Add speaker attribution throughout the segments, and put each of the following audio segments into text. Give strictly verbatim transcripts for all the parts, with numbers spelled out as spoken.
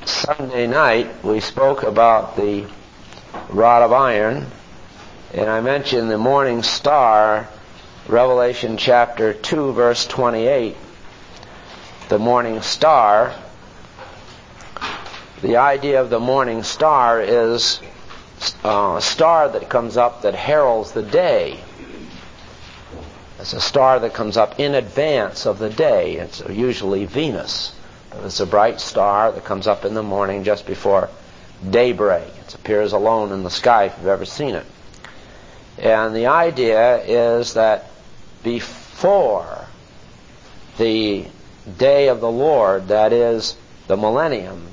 Speaker 1: Sunday night we spoke about the rod of iron, and I mentioned the morning star, Revelation chapter two, verse twenty-eight. The morning star, the idea of the morning star is uh, a star that comes up that heralds the day. It's a star that comes up in advance of the day. It's usually Venus. It's a bright star that comes up in the morning just before daybreak. It appears alone in the sky if you've ever seen it. And the idea is that before the day of the Lord, that is the millennium,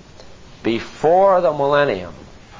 Speaker 1: before the millennium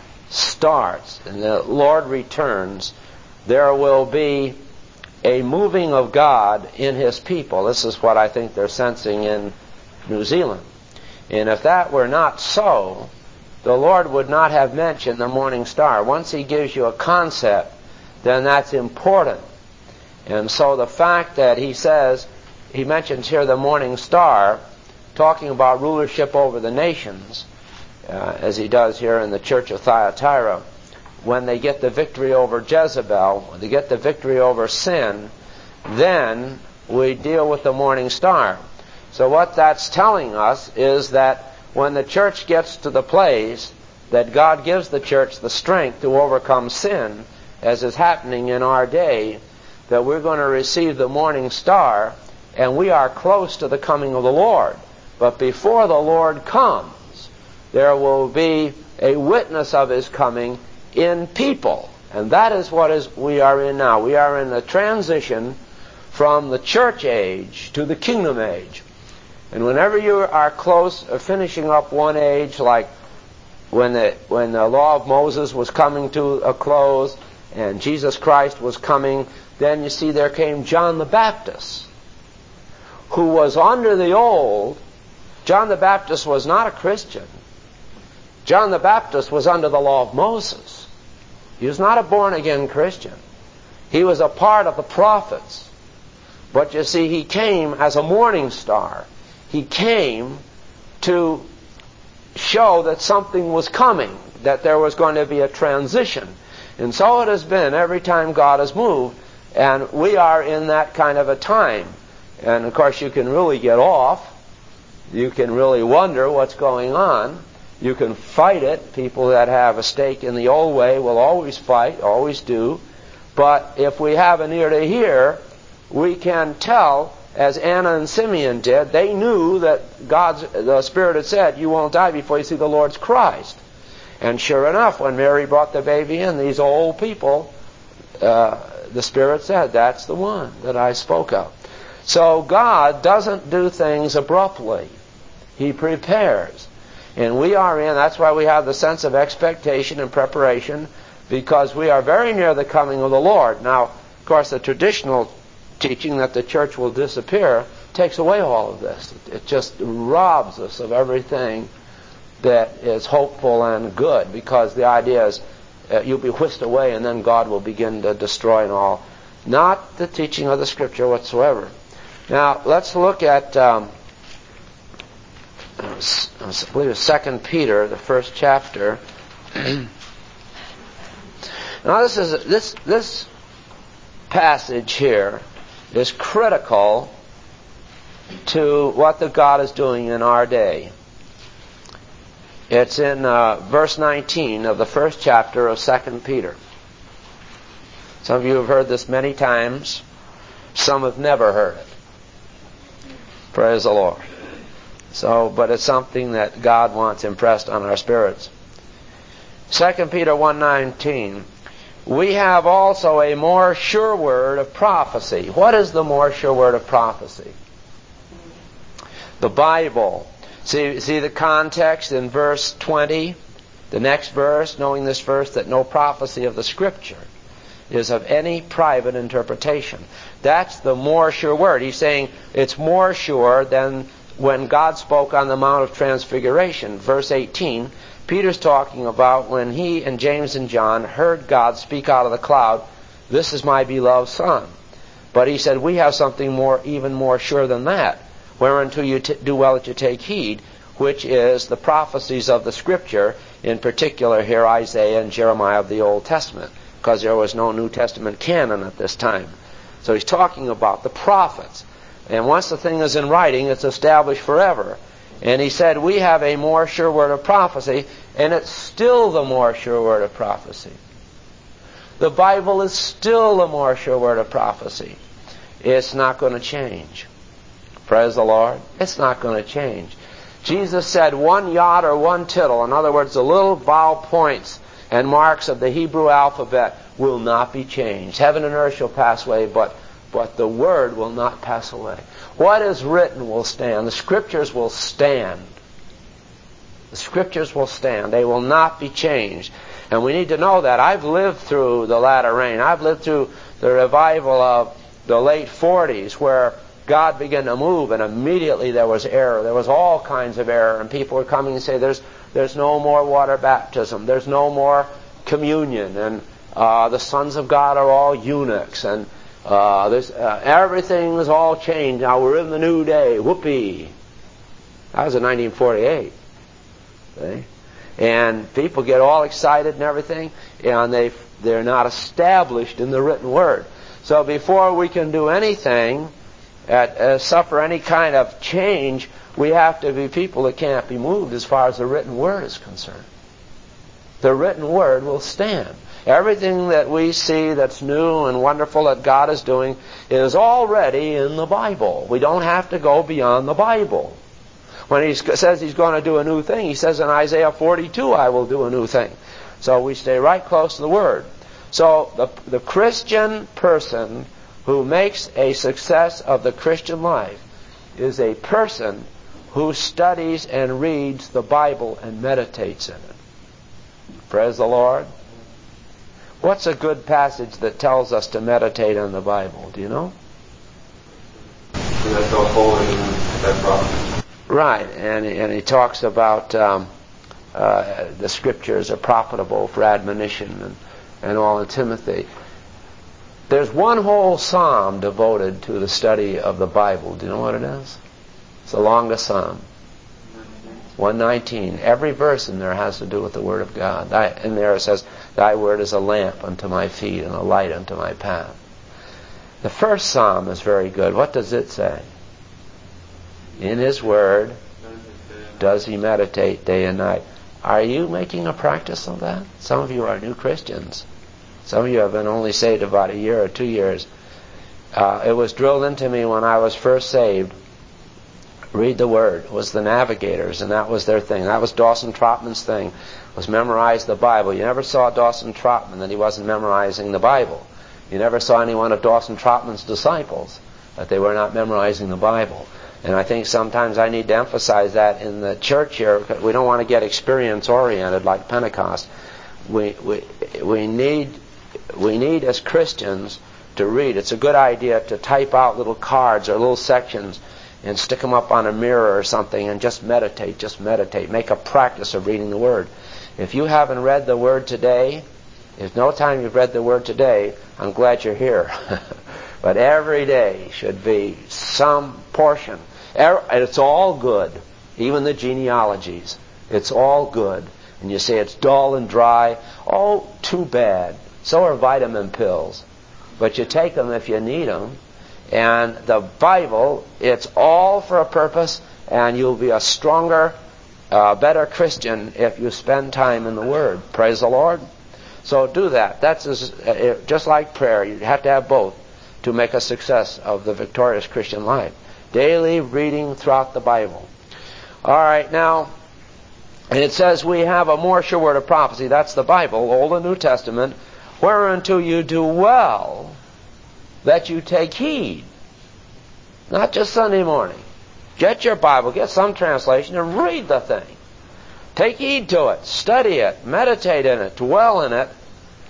Speaker 1: starts and the Lord returns, there will be a moving of God in His people. This is what I think they're sensing in New Zealand. And if that were not so, the Lord would not have mentioned the morning star. Once He gives you a concept, then that's important. And so the fact that He says, He mentions here the morning star, talking about rulership over the nations, uh, as He does here in the church of Thyatira, when they get the victory over Jezebel, when they get the victory over sin, then we deal with the morning star. So what that's telling us is that when the church gets to the place that God gives the church the strength to overcome sin, as is happening in our day, that we're going to receive the morning star, and we are close to the coming of the Lord. But before the Lord comes, there will be a witness of His coming in people. And that is what is we are in now. We are in the transition from the church age to the kingdom age. And whenever you are close of finishing up one age, like when the when the law of Moses was coming to a close and Jesus Christ was coming, then you see there came John the Baptist, who was under the old. John the Baptist was not a Christian. John the Baptist was under the law of Moses. He was not a born-again Christian. He was a part of the prophets. But you see, he came as a morning star. He came to show that something was coming, that there was going to be a transition. And so it has been every time God has moved, and we are in that kind of a time. And of course you can really get off. You can really wonder what's going on. You can fight it. People that have a stake in the old way will always fight, always do. But if we have an ear to hear, we can tell, as Anna and Simeon did. They knew that God's, the Spirit had said, you won't die before you see the Lord's Christ. And sure enough, when Mary brought the baby in, these old people, uh, the Spirit said, that's the one that I spoke of. So God doesn't do things abruptly. He prepares. And we are in, that's why we have the sense of expectation and preparation, because we are very near the coming of the Lord. Now, of course, the traditional teaching that the church will disappear takes away all of this. It just robs us of everything that is hopeful and good, because the idea is uh, you'll be whisked away and then God will begin to destroy and all. Not the teaching of the Scripture whatsoever. Now, let's look at, um, I believe it's Second Peter, the first chapter. Now, this is this this passage here is critical to what the God is doing in our day. It's in uh, verse nineteen of the first chapter of Second Peter. Some of you have heard this many times. Some have never heard it. Praise the Lord. So, but it's something that God wants impressed on our spirits. Second Peter one nineteen. We have also a more sure word of prophecy. What is the more sure word of prophecy? The Bible. See, see the context in verse twenty? The next verse, knowing this verse, that no prophecy of the Scripture is of any private interpretation. That's the more sure word. He's saying it's more sure than when God spoke on the Mount of Transfiguration. Verse eighteen, Peter's talking about when he and James and John heard God speak out of the cloud, this is my beloved Son. But he said, we have something more, even more sure than that, whereunto you t- do well that you take heed, which is the prophecies of the Scripture, in particular here Isaiah and Jeremiah of the Old Testament, because there was no New Testament canon at this time. So he's talking about the prophets. And once the thing is in writing, it's established forever. And he said, we have a more sure word of prophecy, and it's still the more sure word of prophecy. The Bible is still the more sure word of prophecy. It's not going to change. Praise the Lord. It's not going to change. Jesus said one jot or one tittle, in other words, the little vowel points and marks of the Hebrew alphabet, will not be changed. Heaven and earth shall pass away, but, but the Word will not pass away. What is written will stand. The Scriptures will stand. The Scriptures will stand. They will not be changed. And we need to know that. I've lived through the latter rain. I've lived through the revival of the late forties, where God began to move, and immediately there was error. There was all kinds of error, and people were coming and saying, there's, there's no more water baptism. There's no more communion, and uh, the sons of God are all eunuchs, and uh, this, uh, everything is all changed. Now we're in the new day. Whoopee. That was in nineteen forty-eight. See? And people get all excited and everything, and they, they're not established in the written Word. So before we can do anything, at, uh, suffer any kind of change, we have to be people that can't be moved as far as the written Word is concerned. The written Word will stand. Everything that we see that's new and wonderful that God is doing is already in the Bible. We don't have to go beyond the Bible. When he says he's going to do a new thing, he says in Isaiah forty-two, I will do a new thing. So we stay right close to the Word. So the, the Christian person who makes a success of the Christian life is a person who studies and reads the Bible and meditates in it. Praise the Lord. What's a good passage that tells us to meditate on the Bible? Do you know? Right, and, and he talks about um, uh, the Scriptures are profitable for admonition and, and all in Timothy. There's one whole psalm devoted to the study of the Bible. Do you know what it is? It's the longest psalm. one nineteen. Every verse in there has to do with the Word of God. In there it says, Thy Word is a lamp unto my feet and a light unto my path. The first psalm is very good. What does it say? In His Word does he meditate day and night. Are you making a practice of that? Some of you are new Christians. Some of you have been only saved about a year or two years. Uh, it was drilled into me when I was first saved. Read the Word. It was the Navigators, and that was their thing. That was Dawson Trotman's thing, was memorize the Bible. You never saw Dawson Trotman that he wasn't memorizing the Bible. You never saw any one of Dawson Trotman's disciples that they were not memorizing the Bible. And I think sometimes I need to emphasize that in the church here. We don't want to get experience-oriented like Pentecost. We, we, we need, we need as Christians to read. It's a good idea to type out little cards or little sections and stick them up on a mirror or something and just meditate, just meditate. Make a practice of reading the Word. If you haven't read the Word today, there's no time you've read the Word today, I'm glad you're here. But every day should be some portion. And it's all good. Even the genealogies. It's all good. And you say it's dull and dry. Oh, too bad. So are vitamin pills. But you take them if you need them. And the Bible, it's all for a purpose, and you'll be a stronger, uh, better Christian if you spend time in the Word. Praise the Lord. So do that. That's as, uh, just like prayer. You have to have both to make a success of the victorious Christian life. Daily reading throughout the Bible. All right, now, and it says we have a more sure word of prophecy. That's the Bible, Old and New Testament. Whereunto you do well that you take heed. Not just Sunday morning. Get your Bible, get some translation, and read the thing. Take heed to it, study it, meditate in it, dwell in it,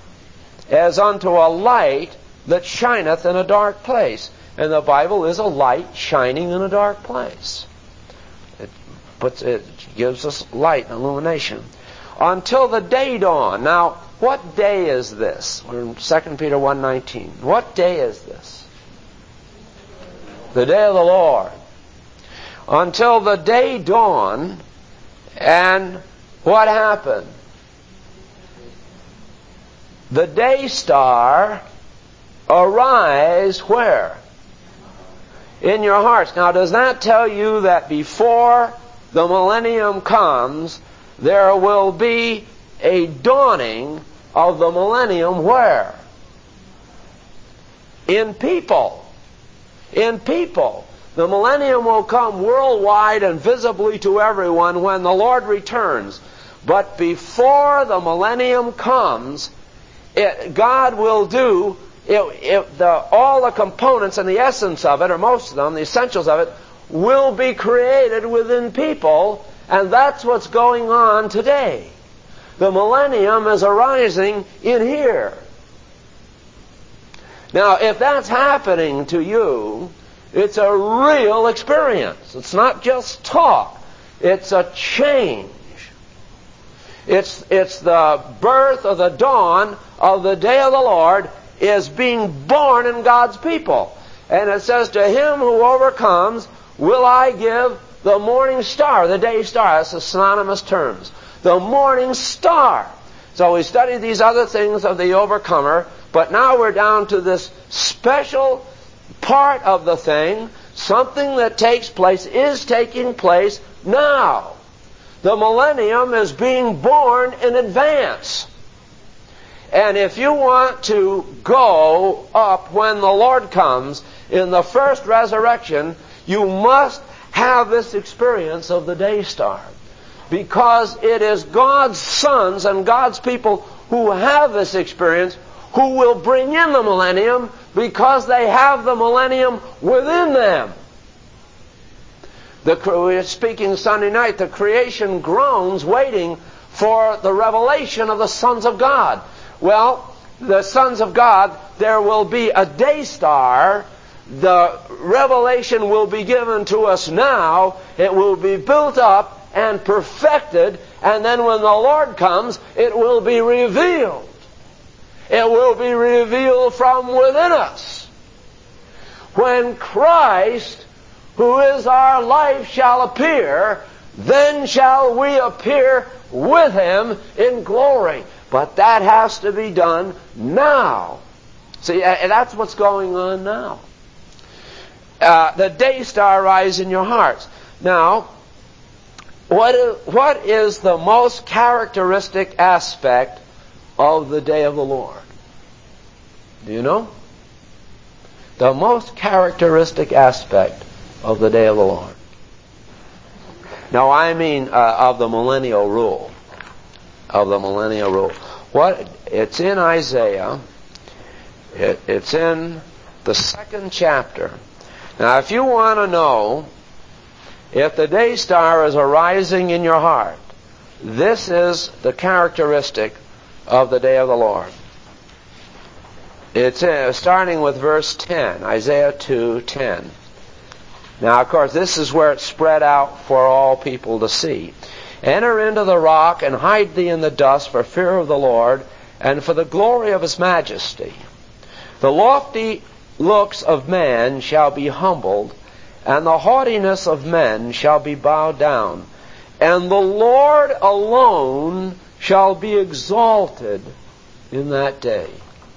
Speaker 1: as unto a light that shineth in a dark place. And the Bible is a light shining in a dark place. It puts, it gives us light and illumination. Until the day dawn. Now, what day is this? We're in Second Peter one nineteen. What day is this? The day of the Lord. Until the day dawn, And what happened? The day star arise where? In your hearts. Now, does that tell you that before the millennium comes, there will be a dawning of the millennium where? In people. In people. The millennium will come worldwide and visibly to everyone when the Lord returns. But before the millennium comes, it, God will do it, it, the, all the components and the essence of it, or most of them, the essentials of it, will be created within people, and that's what's going on today. The millennium is arising in here. Now, if that's happening to you, it's a real experience. It's not just talk. It's a change. It's, it's the birth or the dawn of the day of the Lord is being born in God's people. And it says, to him who overcomes will I give the morning star, the day star. That's the synonymous terms. The morning star. So we studied these other things of the overcomer, but now we're down to this special part of the thing, something that takes place, is taking place now. The millennium is being born in advance. And if you want to go up when the Lord comes in the first resurrection, you must have this experience of the day star. Because it is God's sons and God's people who have this experience who will bring in the millennium because they have the millennium within them. The, we were speaking Sunday night, the creation groans waiting for the revelation of the sons of God. Well, the sons of God, there will be a day star. The revelation will be given to us now. It will be built up and perfected, and then when the Lord comes, it will be revealed. It will be revealed from within us. When Christ, who is our life, shall appear, then shall we appear with Him in glory. But that has to be done now. See, that's what's going on now. Uh, the day star rise in your hearts. Now, what is, what is the most characteristic aspect of the day of the Lord? Do you know? The most characteristic aspect of the day of the Lord. Now, I mean uh, of the millennial rule. Of the millennial rule. What? It's in Isaiah. It, it's in the second chapter. Now, if you want to know if the day star is arising in your heart, this is the characteristic of the day of the Lord. It's uh, starting with verse ten, Isaiah two ten. Now, of course, this is where it's spread out for all people to see. Enter into the rock and hide thee in the dust for fear of the Lord and for the glory of His majesty. The lofty looks of man shall be humbled, and the haughtiness of men shall be bowed down. And the Lord alone shall be exalted in that day.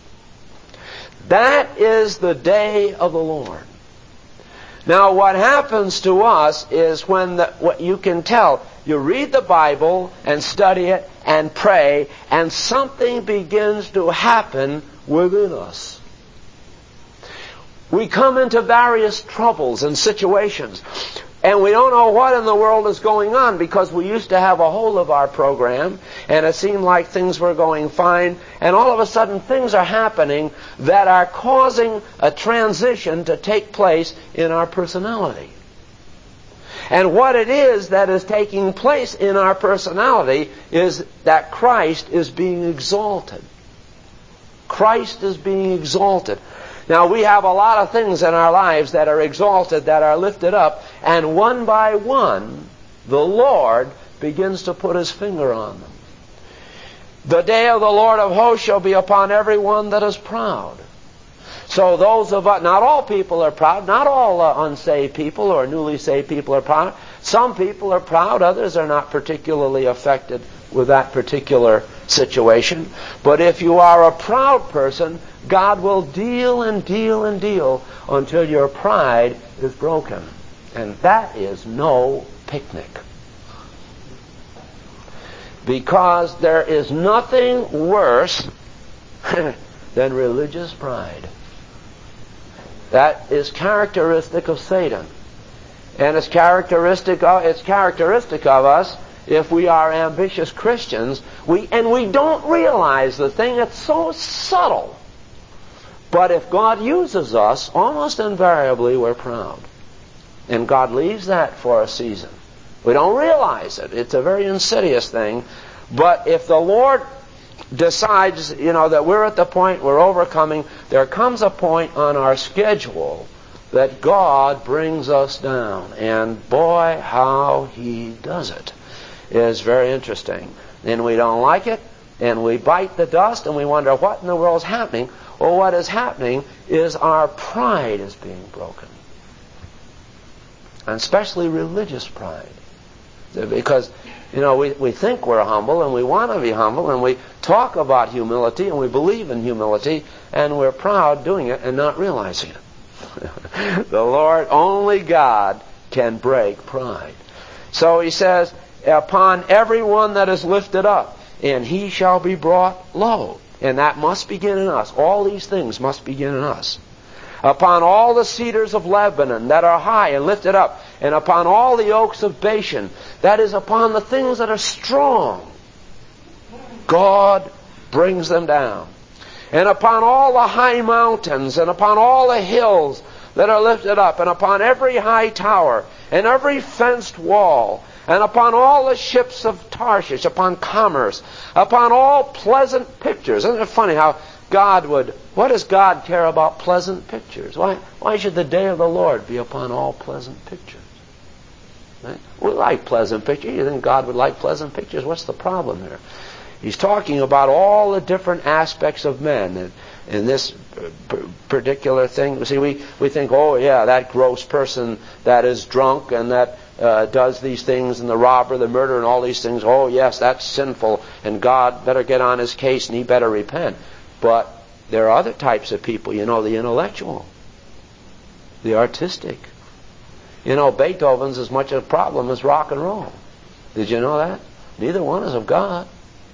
Speaker 1: That is the day of the Lord. Now, what happens to us is when the, what you can tell, you read the Bible and study it and pray, and something begins to happen within us. We come into various troubles and situations, and we don't know what in the world is going on because we used to have a hold of our program, and it seemed like things were going fine, and all of a sudden things are happening that are causing a transition to take place in our personality. And what it is that is taking place in our personality is that Christ is being exalted. Christ is being exalted. Now, we have a lot of things in our lives that are exalted, that are lifted up, and one by one, the Lord begins to put His finger on them. The day of the Lord of hosts shall be upon every one that is proud. So those of us, not all people are proud, not all uh, unsaved people or newly saved people are proud. Some people are proud, others are not particularly affected with that particular situation. But if you are a proud person, God will deal and deal and deal until your pride is broken. And that is no picnic. Because there is nothing worse than religious pride. That is characteristic of Satan. And it's characteristic of, it's characteristic of us if we are ambitious Christians. We, and we don't realize the thing. It's so subtle. But if God uses us, almost invariably we're proud. And God leaves that for a season. We don't realize it. It's a very insidious thing. But if the Lord decides, you know, that we're at the point we're overcoming, there comes a point on our schedule that God brings us down. And boy, how He does it is very interesting. And we don't like it, and we bite the dust, and we wonder what in the world is happening. Well, what is happening is our pride is being broken. And especially religious pride. Because, you know, we, we think we're humble, and we want to be humble, and we talk about humility, and we believe in humility, and we're proud doing it and not realizing it. The Lord, only God, can break pride. So He says, upon everyone that is lifted up, and he shall be brought low. And that must begin in us. All these things must begin in us. Upon all the cedars of Lebanon that are high and lifted up, and upon all the oaks of Bashan, that is, upon the things that are strong, God brings them down. And upon all the high mountains, and upon all the hills that are lifted up, and upon every high tower, and every fenced wall, and upon all the ships of Tarshish, upon commerce, upon all pleasant pictures. Isn't it funny how God would... What does God care about pleasant pictures? Why, why should the day of the Lord be upon all pleasant pictures? Right? We like pleasant pictures. You think God would like pleasant pictures? What's the problem here? He's talking about all the different aspects of men. And in this particular thing, see, we, we think, oh yeah, that gross person that is drunk and that uh, does these things, and the robber, the murderer, and all these things, oh yes, that's sinful, and God better get on His case and He better repent. But there are other types of people, you know, the intellectual, the artistic. You know, Beethoven's as much a problem as rock and roll. Did you know that? Neither one is of God.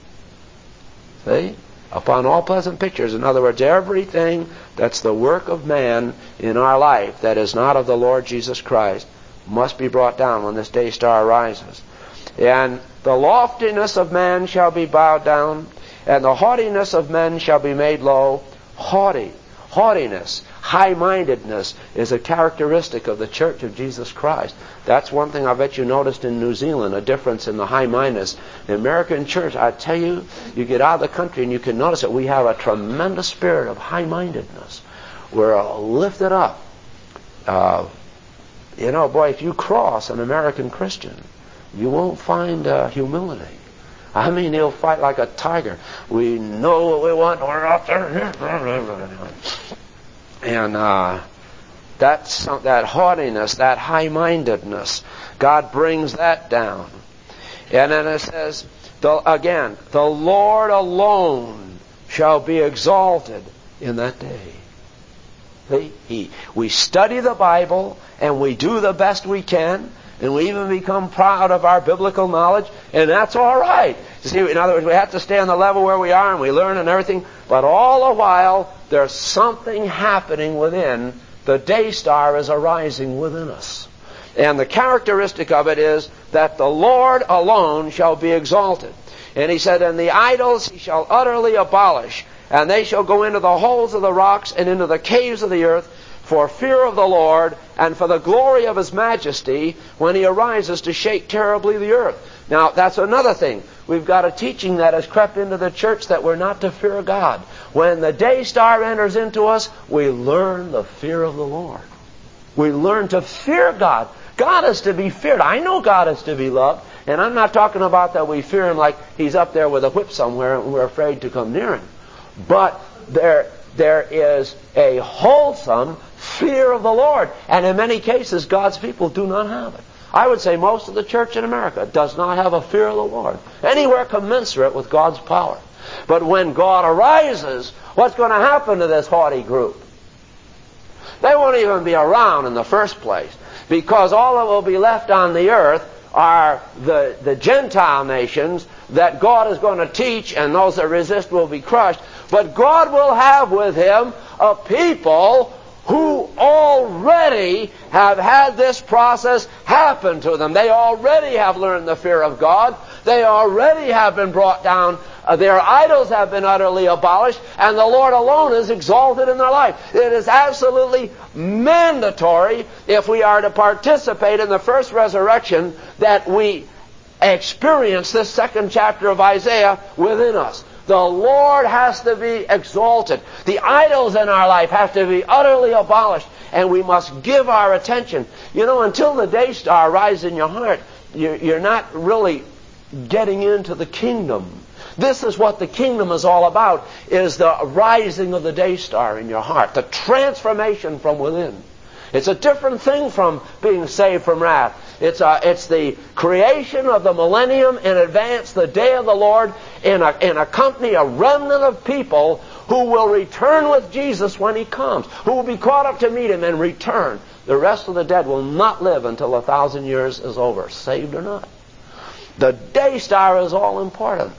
Speaker 1: See? Upon all pleasant pictures. In other words, everything that's the work of man in our life that is not of the Lord Jesus Christ must be brought down when this day star rises. And the loftiness of man shall be bowed down, and the haughtiness of men shall be made low. Haughty, haughtiness, high-mindedness is a characteristic of the Church of Jesus Christ. That's one thing I bet you noticed in New Zealand, a difference in the high-mindedness. The American church, I tell you, you get out of the country and you can notice that we have a tremendous spirit of high-mindedness. We're lifted up. Uh, you know, boy, if you cross an American Christian, you won't find uh, humility. I mean, he'll fight like a tiger. We know what we want. We're out there. And uh, that's that haughtiness, that high-mindedness. God brings that down. And then it says, the, again, the Lord alone shall be exalted in that day. See? He, we study the Bible, and we do the best we can, and we even become proud of our biblical knowledge, and that's all right. You see, in other words, we have to stay on the level where we are, and we learn and everything, but all the while, there's something happening within. The day star is arising within us. And the characteristic of it is that the Lord alone shall be exalted. And He said, and the idols He shall utterly abolish, and they shall go into the holes of the rocks and into the caves of the earth, for fear of the Lord and for the glory of His majesty, when He arises to shake terribly the earth. Now, that's another thing. We've got a teaching that has crept into the church that we're not to fear God. When the day star enters into us, we learn the fear of the Lord. We learn to fear God. God is to be feared. I know God is to be loved. And I'm not talking about that we fear Him like He's up there with a whip somewhere and we're afraid to come near Him. But there, there is a wholesome fear of the Lord. And in many cases, God's people do not have it. I would say most of the church in America does not have a fear of the Lord, anywhere commensurate with God's power. But when God arises, what's going to happen to this haughty group? They won't even be around in the first place, because all that will be left on the earth are the, the Gentile nations that God is going to teach, and those that resist will be crushed. But God will have with Him a people who already have had this process happen to them. They already have learned the fear of God. They already have been brought down. Uh, their idols have been utterly abolished, and the Lord alone is exalted in their life. It is absolutely mandatory, if we are to participate in the first resurrection, that we experience this second chapter of Isaiah within us. The Lord has to be exalted. The idols in our life have to be utterly abolished, and we must give our attention. You know, until the day star rises in your heart, you're not really getting into the kingdom. This is what the kingdom is all about, is the rising of the day star in your heart, the transformation from within. It's a different thing from being saved from wrath. It's, a, it's the creation of the millennium in advance, the day of the Lord, in a, in a company, a remnant of people who will return with Jesus when He comes, who will be caught up to meet Him and return. The rest of the dead will not live until a thousand years is over, saved or not. The day star is all important.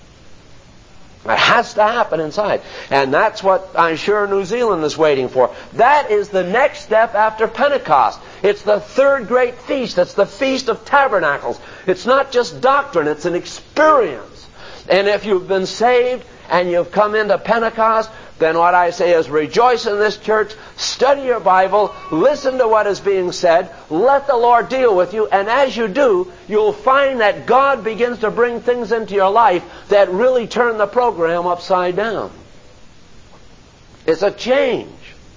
Speaker 1: It has to happen inside. And that's what I'm sure New Zealand is waiting for. That is the next step after Pentecost. It's the third great feast. It's the Feast of Tabernacles. It's not just doctrine, it's an experience. And if you've been saved and you've come into Pentecost, then what I say is rejoice in this church, study your Bible, listen to what is being said, let the Lord deal with you, and as you do, you'll find that God begins to bring things into your life that really turn the program upside down. It's a change.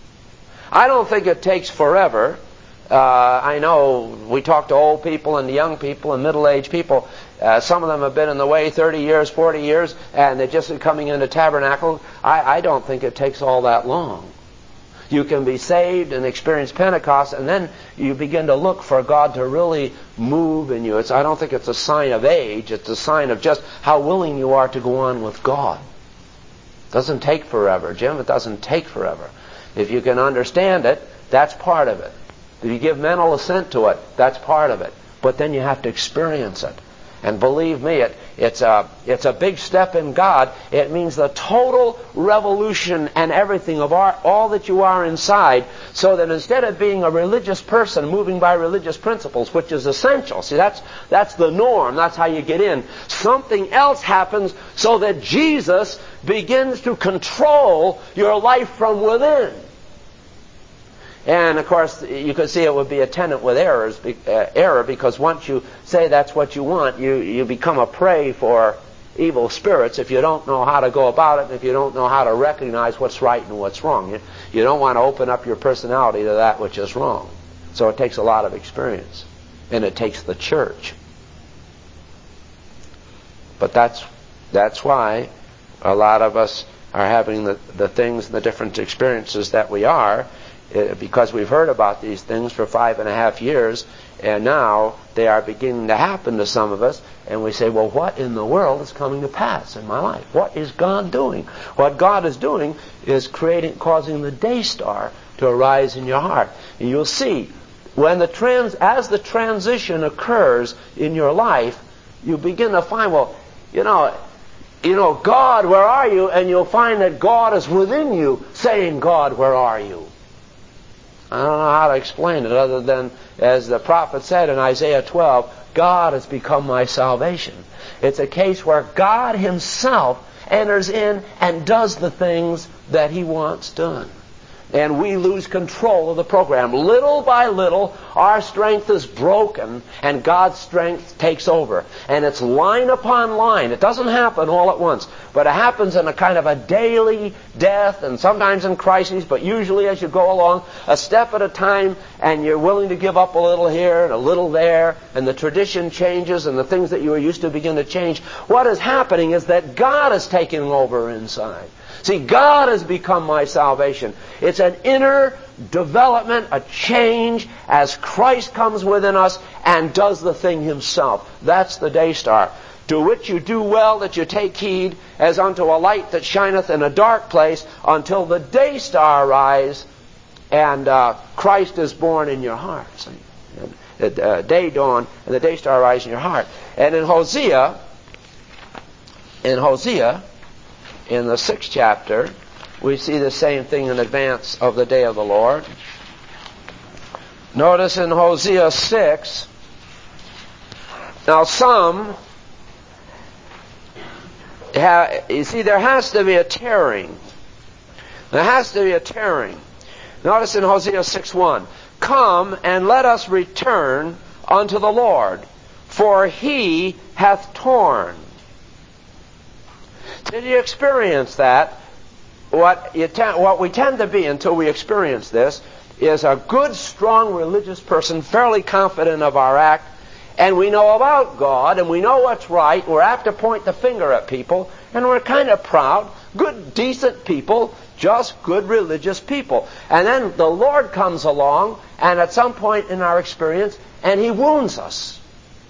Speaker 1: I don't think it takes forever. Uh, I know we talk to old people and young people and middle-aged people. Uh, some of them have been in the way thirty years, forty years, and they're just coming into tabernacle. I, I don't think it takes all that long. You can be saved and experience Pentecost, and then you begin to look for God to really move in you. It's, I don't think it's a sign of age. It's a sign of just how willing you are to go on with God. It doesn't take forever, Jim. It doesn't take forever. If you can understand it, that's part of it. If you give mental assent to it, that's part of it. But then you have to experience it. And believe me, it, it's, a, it's a big step in God. It means the total revolution and everything of our, all that you are inside, so that instead of being a religious person moving by religious principles, which is essential, see, that's, that's the norm, that's how you get in, something else happens so that Jesus begins to control your life from within. And, of course, you could see it would be attendant with errors, uh, error, because once you say that's what you want, you, you become a prey for evil spirits if you don't know how to go about it, and if you don't know how to recognize what's right and what's wrong. You, you don't want to open up your personality to that which is wrong. So it takes a lot of experience. And it takes the church. But that's, that's why a lot of us are having the, the things and the different experiences that we are, because we've heard about these things for five and a half years, and now they are beginning to happen to some of us, and we say, well, what in the world is coming to pass in my life? What is God doing? What God is doing is creating, causing the day star to arise in your heart. And you'll see, when the trans, as the transition occurs in your life, you begin to find, well, you know, you know, God, where are you? And you'll find that God is within you saying, God, where are you? I don't know how to explain it other than, as the prophet said in Isaiah twelve, God has become my salvation. It's a case where God Himself enters in and does the things that He wants done. And we lose control of the program. Little by little, our strength is broken, and God's strength takes over. And it's line upon line. It doesn't happen all at once, but it happens in a kind of a daily death, and sometimes in crises, but usually as you go along, a step at a time, and you're willing to give up a little here and a little there, and the tradition changes, and the things that you were used to begin to change. What is happening is that God is taking over inside. See, God has become my salvation. It's an inner development, a change as Christ comes within us and does the thing himself. That's the day star. To which you do well that you take heed, as unto a light that shineth in a dark place, until the day star arise and uh, Christ is born in your heart. See? And the uh, day dawn and the day star arise in your heart. And in Hosea, in Hosea, in the sixth chapter, we see the same thing in advance of the day of the Lord. Notice in Hosea six, now some, have, you see, there has to be a tearing. There has to be a tearing. Notice in Hosea six one, come and let us return unto the Lord, for he hath torn. Did you experience that? What, you te- what we tend to be until we experience this is a good, strong religious person, fairly confident of our act, and we know about God, and we know what's right. We're apt to point the finger at people, and we're kind of proud, good, decent people, just good religious people. And then the Lord comes along, and at some point in our experience, and He wounds us.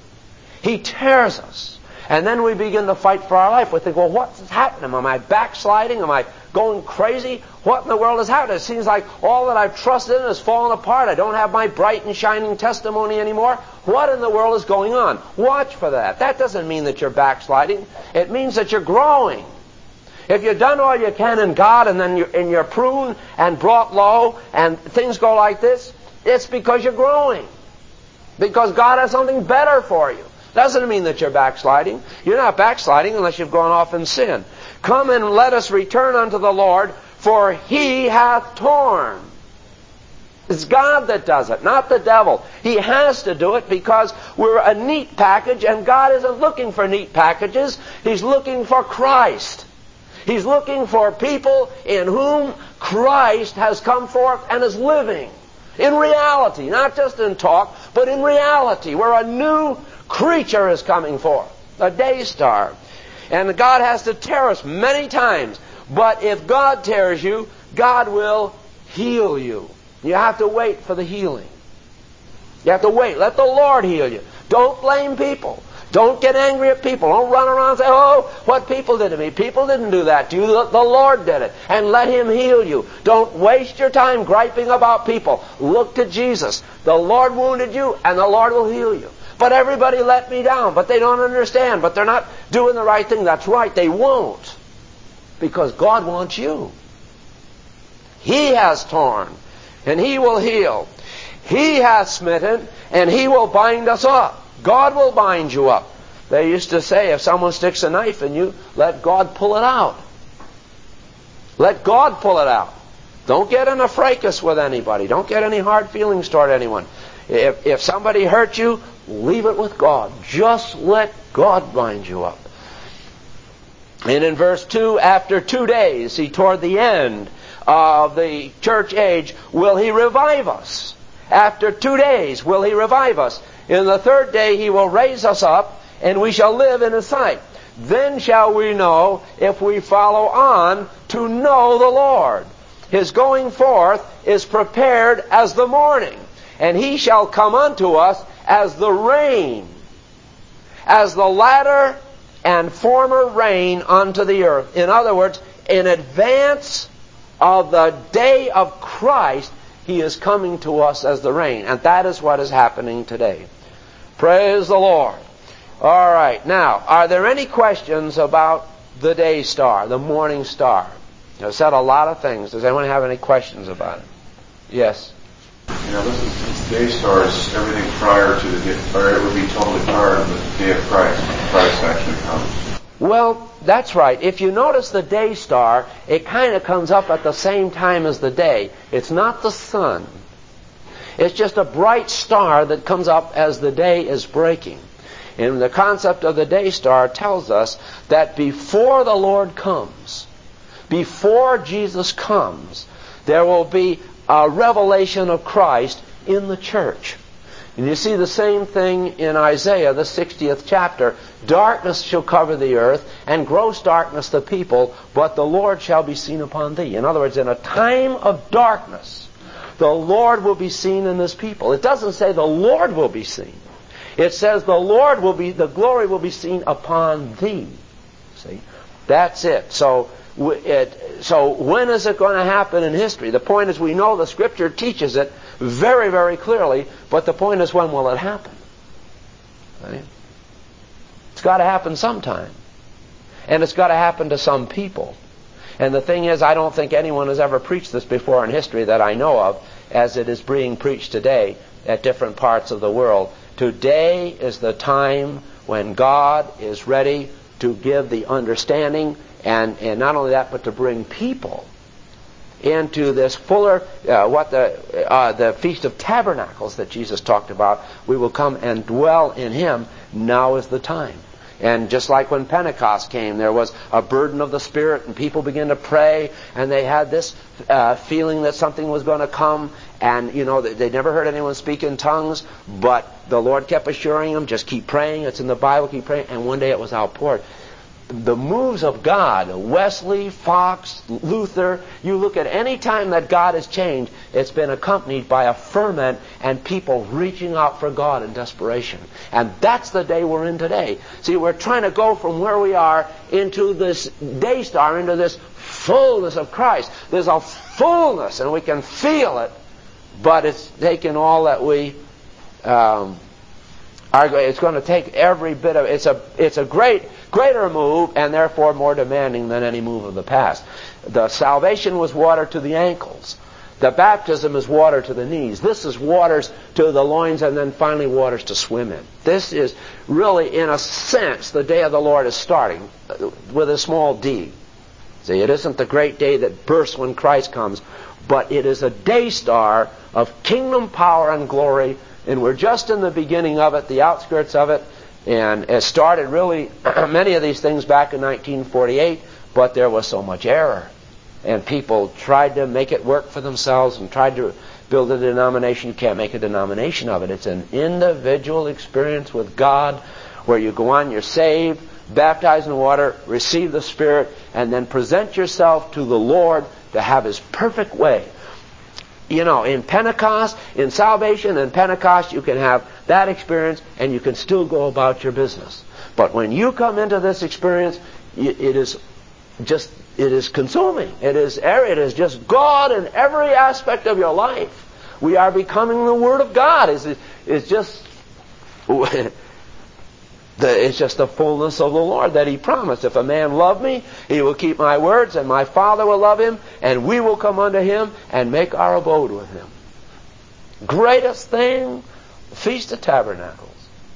Speaker 1: He tears us. And then we begin to fight for our life. We think, well, what's happening? Am I backsliding? Am I going crazy? What in the world has happened? It seems like all that I've trusted in has fallen apart. I don't have my bright and shining testimony anymore. What in the world is going on? Watch for that. That doesn't mean that you're backsliding. It means that you're growing. If you've done all you can in God and then you're, and you're pruned and brought low and things go like this, it's because you're growing. Because God has something better for you. Doesn't mean that you're backsliding. You're not backsliding unless you've gone off in sin. Come and let us return unto the Lord, for He hath torn. It's God that does it, not the devil. He has to do it because we're a neat package, and God isn't looking for neat packages. He's looking for Christ. He's looking for people in whom Christ has come forth and is living. In reality, not just in talk, but in reality, where a new creature is coming forth, a day star. And God has to tear us many times. But if God tears you, God will heal you. You have to wait for the healing. You have to wait. Let the Lord heal you. Don't blame people. Don't get angry at people. Don't run around and say, oh, what people did to me. People didn't do that to you. The Lord did it. And let Him heal you. Don't waste your time griping about people. Look to Jesus. The Lord wounded you, and the Lord will heal you. But everybody let me down. But they don't understand. But they're not doing the right thing. That's right. They won't. Because God wants you. He has torn, and He will heal. He hath smitten, and He will bind us up. God will bind you up. They used to say, if someone sticks a knife in you, let God pull it out. Let God pull it out. Don't get in a fracas with anybody. Don't get any hard feelings toward anyone. If, if somebody hurt you, leave it with God. Just let God bind you up. And in verse two, after two days, see, toward the end of the church age, will He revive us. After two days will He revive us. In the third day He will raise us up, and we shall live in His sight. Then shall we know, if we follow on, to know the Lord. His going forth is prepared as the morning, and He shall come unto us as the rain, as the latter and former rain unto the earth. In other words, in advance of the day of Christ, He is coming to us as the rain. And that is what is happening today. Praise the Lord. All right. Now, are there any questions about the day star, the morning star? I've said a lot of things. Does anyone have any questions about it? Yes.
Speaker 2: You know, this is, day star is everything prior to the day, or it would be totally prior to the day of Christ, when Christ actually comes.
Speaker 1: Well, that's right. If you notice the day star, it kind of comes up at the same time as the day. It's not the sun. It's just a bright star that comes up as the day is breaking. And the concept of the day star tells us that before the Lord comes, before Jesus comes, there will be a revelation of Christ in the church. And you see the same thing in Isaiah, the sixtieth chapter. Darkness shall cover the earth, and gross darkness the people, but the Lord shall be seen upon thee. In other words, in a time of darkness, the Lord will be seen in this people. It doesn't say the Lord will be seen. It says the Lord will be, the glory will be seen upon thee. See? That's it. So, it, so when is it going to happen in history? The point is, we know the Scripture teaches it very, very clearly, but the point is, when will it happen? Right? It's got to happen sometime. And it's got to happen to some people. And the thing is, I don't think anyone has ever preached this before in history that I know of, as it is being preached today at different parts of the world. Today is the time when God is ready to give the understanding, and, and not only that, but to bring people into this fuller, uh, what the uh, the Feast of Tabernacles that Jesus talked about. We will come and dwell in Him. Now is the time. And just like when Pentecost came, there was a burden of the Spirit, and people began to pray, and they had this uh, feeling that something was going to come. And, you know, they never heard anyone speak in tongues, but the Lord kept assuring them, just keep praying, it's in the Bible, keep praying. And one day it was outpoured. The moves of God, Wesley, Fox, Luther, you look at any time that God has changed, it's been accompanied by a ferment and people reaching out for God in desperation. And that's the day we're in today. See, we're trying to go from where we are into this day star, into this fullness of Christ. There's a fullness, and we can feel it, but it's taken all that we... Um, are, it's going to take every bit of... It's a, it's a great... greater move, and therefore more demanding than any move of the past. The salvation was water to the ankles. The baptism is water to the knees. This is waters to the loins, and then finally waters to swim in. This is really, in a sense, the day of the Lord is starting with a small d. See, it isn't the great day that bursts when Christ comes, but it is a day star of kingdom power and glory, and we're just in the beginning of it, the outskirts of it. And it started really, many of these things back in nineteen forty-eight, but there was so much error. And people tried to make it work for themselves and tried to build a denomination. You can't make a denomination of it. It's an individual experience with God where you go on, you're saved, baptized in water, receive the Spirit, and then present yourself to the Lord to have His perfect way. You know, in Pentecost, in salvation and Pentecost, you can have that experience and you can still go about your business. But when you come into this experience, it is just, it is consuming. It is, it is just God in every aspect of your life. We are becoming the Word of God. It's, it's just... The, it's just the fullness of the Lord that He promised. If a man love me, he will keep my words, and my Father will love him, and we will come unto him and make our abode with him. Greatest thing, the Feast of Tabernacles.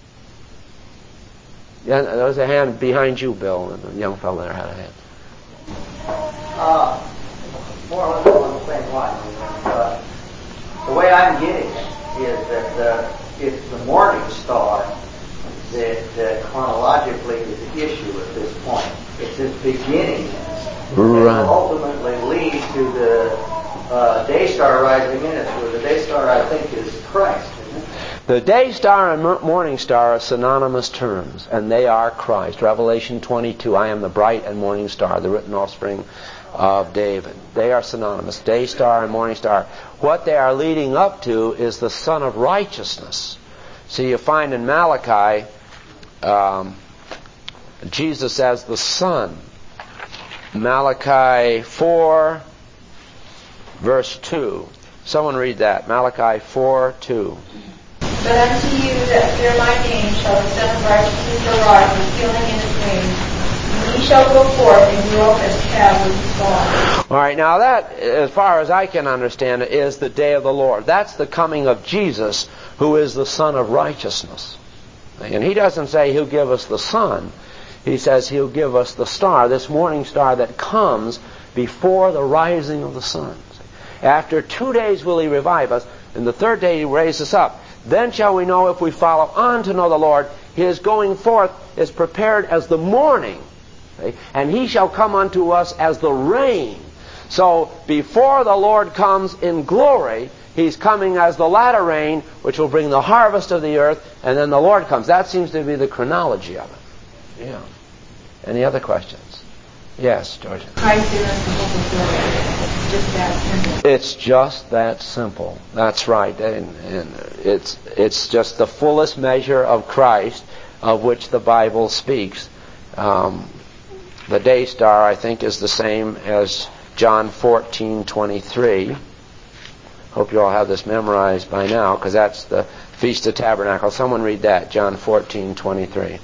Speaker 1: Yeah, there was a hand behind you, Bill, and the young fellow there had a hand.
Speaker 3: Uh, more or less on the same line. Uh, the way I'm getting it is that uh, it's the morning star that uh, chronologically is the issue at this point. It's its beginning that will ultimately lead to the uh, day star rising in it. So the day star, I think, is Christ, isn't it?
Speaker 1: The day star and morning star are synonymous terms, and they are Christ. Revelation twenty-two, I am the bright and morning star, the written offspring of David. They are synonymous, day star and morning star. What they are leading up to is the Son of Righteousness. See, you find in Malachi, Um, Jesus as the Son. Malachi four, verse two. Someone read that. Malachi four, two.
Speaker 4: But unto you that fear my name shall the Son of Righteousness arise with healing in His wings. And ye shall go forth and grow as calves spawn.
Speaker 1: All right, now that, as far as I can understand it, is the day of the Lord. That's the coming of Jesus, who is the Son of Righteousness. And He doesn't say He'll give us the sun. He says He'll give us the star, this morning star that comes before the rising of the sun. After two days will He revive us, and the third day He raise us up. Then shall we know if we follow on to know the Lord. His going forth is prepared as the morning, and He shall come unto us as the rain. So before the Lord comes in glory, He's coming as the latter rain, which will bring the harvest of the earth, and then the Lord comes. That seems to be the chronology of it. Yeah. Any other questions? Yes, Georgia.
Speaker 4: Christ in us, the hope of glory. Just that simple.
Speaker 1: It's just that simple. That's right. And, and it's it's just the fullest measure of Christ, of which the Bible speaks. Um, the day star, I think, is the same as John fourteen twenty-three. Hope you all have this memorized by now, because that's the Feast of Tabernacles. Someone read that, John fourteen twenty-three.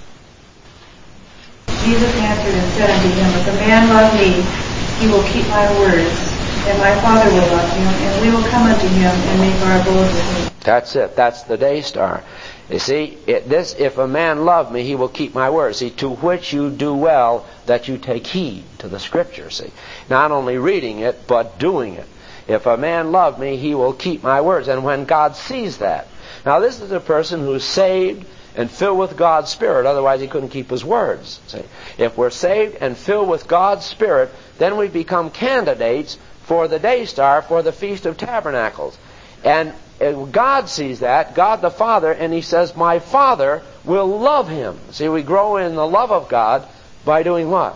Speaker 4: Jesus answered and said unto him, If a man love me, he will keep my words, and my Father will love him, and we will come unto him and make our abode with him.
Speaker 1: That's it. That's the day star. You see, it, this, if a man love me, he will keep my words. See, to which you do well that you take heed to the Scripture. See, not only reading it, but doing it. If a man love me, he will keep my words. And when God sees that, now this is a person who's saved and filled with God's Spirit. Otherwise, he couldn't keep his words. See, if we're saved and filled with God's Spirit, then we become candidates for the day star, for the Feast of Tabernacles. And God sees that, God the Father, and He says, my Father will love him. See, we grow in the love of God by doing what?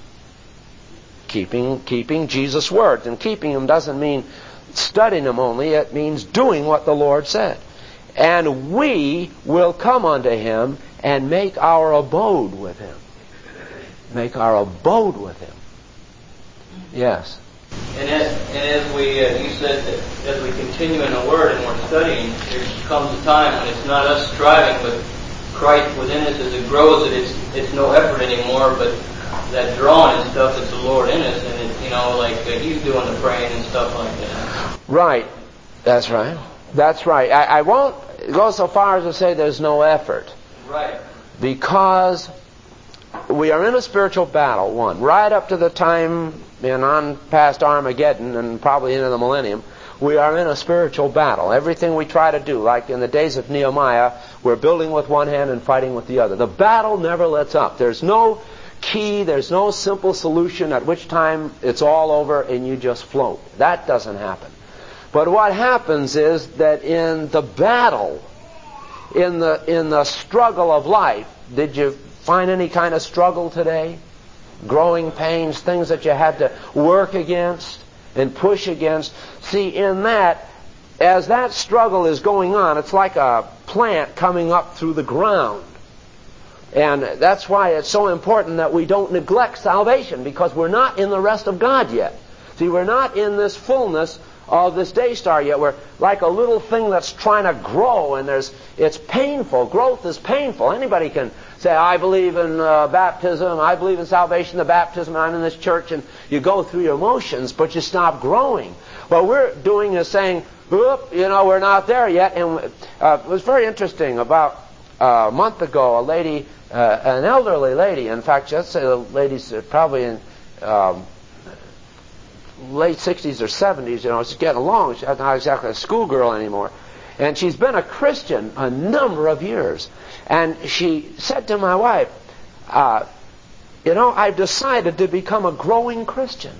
Speaker 1: Keeping, keeping Jesus' words. And keeping Him doesn't mean studying Him only. It means doing what the Lord said. And we will come unto Him and make our abode with Him. Make our abode with Him. Yes.
Speaker 5: And as, and as we, uh, you said that as we continue in the Word and we're studying, there comes a time when it's not us striving, but Christ within us as it grows. That it's it's no effort anymore, but that drawing and stuff, it's the Lord in us, and it, you know, like uh, He's doing the praying and stuff like that.
Speaker 1: Right. That's right. That's right. I, I won't go so far as to say there's no effort.
Speaker 5: Right.
Speaker 1: Because we are in a spiritual battle, one, right up to the time and on past Armageddon and probably into the millennium, we are in a spiritual battle. Everything we try to do, like in the days of Nehemiah, we're building with one hand and fighting with the other. The battle never lets up. There's no key, there's no simple solution at which time it's all over and you just float. That doesn't happen. But what happens is that in the battle, in the in the struggle of life, did you find any kind of struggle today? Growing pains, things that you had to work against and push against. See, in that, as that struggle is going on, it's like a plant coming up through the ground. And that's why it's so important that we don't neglect salvation, because we're not in the rest of God yet. See, we're not in this fullness of this day star yet. We're like a little thing that's trying to grow, and there's it's painful. Growth is painful. Anybody can say, I believe in uh, baptism, I believe in salvation, the baptism, I'm in this church, and you go through your motions, but you stop growing. What we're doing is saying, whoop, you know, we're not there yet. And uh, it was very interesting. About uh, a month ago, a lady, uh, an elderly lady, in fact, let's say the lady's probably in um, late sixties or seventies, you know, she's getting along. She's not exactly a schoolgirl anymore. And she's been a Christian a number of years. And she said to my wife, uh, you know, I've decided to become a growing Christian.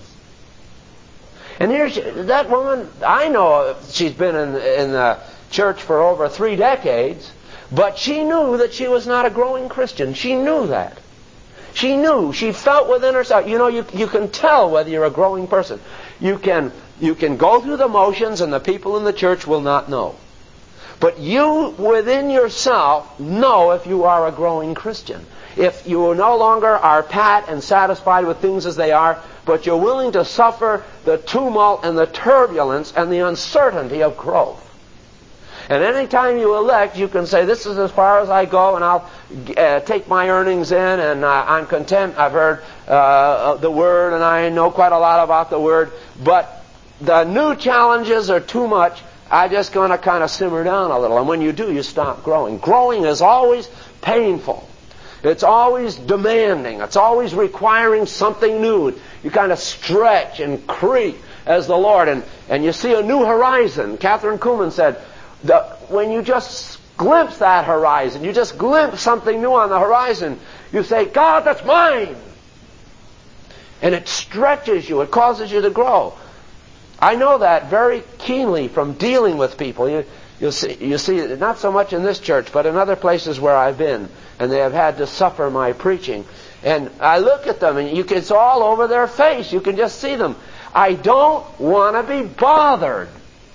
Speaker 1: And here she, that woman, I know she's been in, in the church for over three decades, but she knew that she was not a growing Christian. She knew that. She knew. She felt within herself. You know, you, you can tell whether you're a growing person. You can, you can go through the motions and the people in the church will not know. But you, within yourself, know if you are a growing Christian. If you no longer are pat and satisfied with things as they are, but you're willing to suffer the tumult and the turbulence and the uncertainty of growth. And any time you elect, you can say, this is as far as I go, and I'll uh, take my earnings in, and uh, I'm content. I've heard uh, the Word, and I know quite a lot about the Word. But the new challenges are too much. I'm just going to kind of simmer down a little. And when you do, you stop growing. Growing is always painful. It's always demanding. It's always requiring something new. You kind of stretch and creak as the Lord. And, and you see a new horizon. Catherine Kuhlman said, the, when you just glimpse that horizon, you just glimpse something new on the horizon, you say, God, that's mine. And it stretches you. It causes you to grow. I know that very keenly from dealing with people. You, you'll see, you see, not so much in this church, but in other places where I've been, and they have had to suffer my preaching. And I look at them, and you can, it's all over their face. You can just see them. I don't want to be bothered.